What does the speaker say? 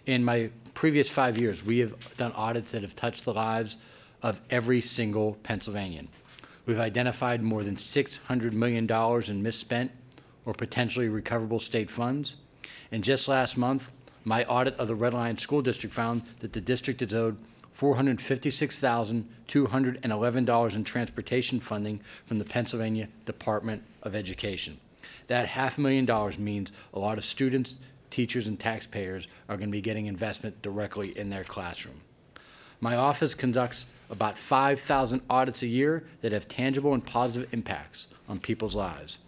In my previous 5 years, we have done audits that have touched the lives of every single Pennsylvanian. We've identified more than $600 million in misspent or potentially recoverable state funds. And just last month, my audit of the Red Lion School District found that the district is owed $456,211 in transportation funding from the Pennsylvania Department of Education. That $500,000 means a lot of students, teachers, and taxpayers are going to be getting investment directly in their classroom. My office conducts about 5,000 audits a year that have tangible and positive impacts on people's lives.